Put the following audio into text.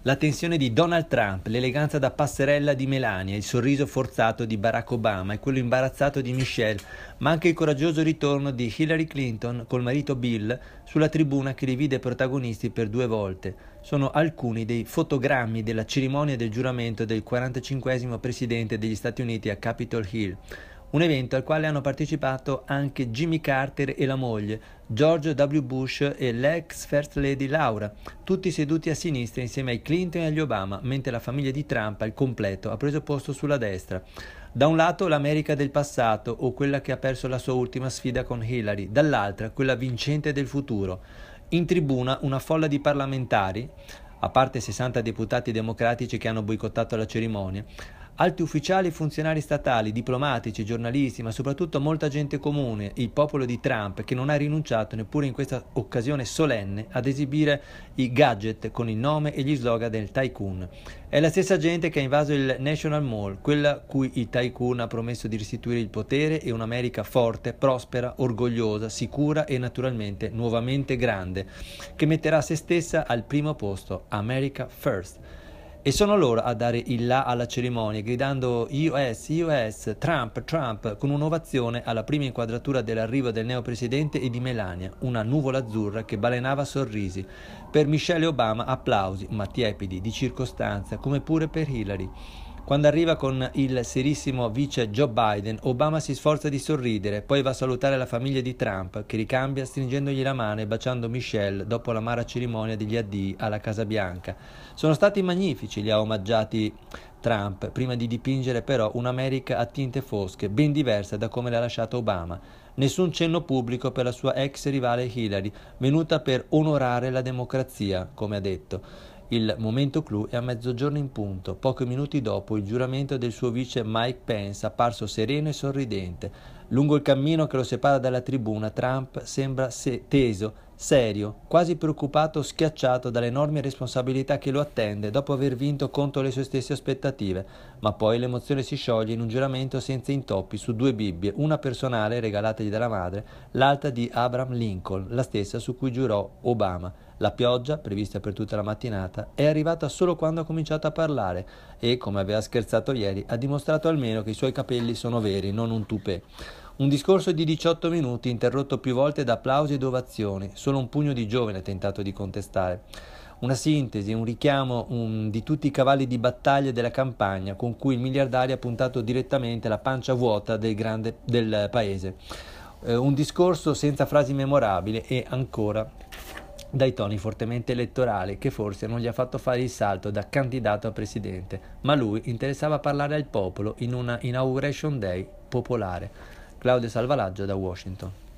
La tensione di Donald Trump, l'eleganza da passerella di Melania, il sorriso forzato di Barack Obama e quello imbarazzato di Michelle, ma anche il coraggioso ritorno di Hillary Clinton col marito Bill sulla tribuna che li vide protagonisti per 2 volte. Sono alcuni dei fotogrammi della cerimonia del giuramento del 45esimo presidente degli Stati Uniti a Capitol Hill. Un evento al quale hanno partecipato anche Jimmy Carter e la moglie, George W. Bush e l'ex First Lady Laura, tutti seduti a sinistra insieme ai Clinton e agli Obama, mentre la famiglia di Trump al completo ha preso posto sulla destra. Da un lato l'America del passato o quella che ha perso la sua ultima sfida con Hillary, dall'altra quella vincente del futuro. In tribuna una folla di parlamentari, a parte 60 deputati democratici che hanno boicottato la cerimonia, alti ufficiali, funzionari statali, diplomatici, giornalisti, ma soprattutto molta gente comune, il popolo di Trump, che non ha rinunciato neppure in questa occasione solenne ad esibire i gadget con il nome e gli slogan del tycoon. È la stessa gente che ha invaso il National Mall, quella cui il tycoon ha promesso di restituire il potere e un'America forte, prospera, orgogliosa, sicura e naturalmente nuovamente grande, che metterà se stessa al primo posto, America First. E sono loro a dare il là alla cerimonia, gridando US, US, Trump, Trump, con un'ovazione alla prima inquadratura dell'arrivo del neopresidente e di Melania, una nuvola azzurra che balenava sorrisi. Per Michelle Obama applausi, ma tiepidi, di circostanza, come pure per Hillary. Quando arriva con il serissimo vice Joe Biden, Obama si sforza di sorridere, poi va a salutare la famiglia di Trump, che ricambia stringendogli la mano e baciando Michelle dopo l'amara cerimonia degli addii alla Casa Bianca. Sono stati magnifici, li ha omaggiati Trump, prima di dipingere però un'America a tinte fosche, ben diversa da come l'ha lasciata Obama. Nessun cenno pubblico per la sua ex rivale Hillary, venuta per onorare la democrazia, come ha detto. Il momento clou è a mezzogiorno in punto, pochi minuti dopo il giuramento del suo vice Mike Pence, apparso sereno e sorridente. Lungo il cammino che lo separa dalla tribuna, Trump sembra teso, serio, quasi preoccupato o schiacciato dall'enorme responsabilità che lo attende dopo aver vinto contro le sue stesse aspettative, ma poi l'emozione si scioglie in un giuramento senza intoppi su 2 Bibbie, una personale regalatagli dalla madre, l'altra di Abraham Lincoln, la stessa su cui giurò Obama. La pioggia, prevista per tutta la mattinata, è arrivata solo quando ha cominciato a parlare e, come aveva scherzato ieri, ha dimostrato almeno che i suoi capelli sono veri, non un toupet. Un discorso di 18 minuti, interrotto più volte da applausi ed ovazioni. Solo un pugno di giovani ha tentato di contestare. Una sintesi, un richiamo di tutti i cavalli di battaglia della campagna con cui il miliardario ha puntato direttamente la pancia vuota del paese. Un discorso senza frasi memorabili e ancora dai toni fortemente elettorali che forse non gli ha fatto fare il salto da candidato a presidente, ma lui interessava parlare al popolo in una Inauguration Day popolare. Claudio Salvalaggio da Washington.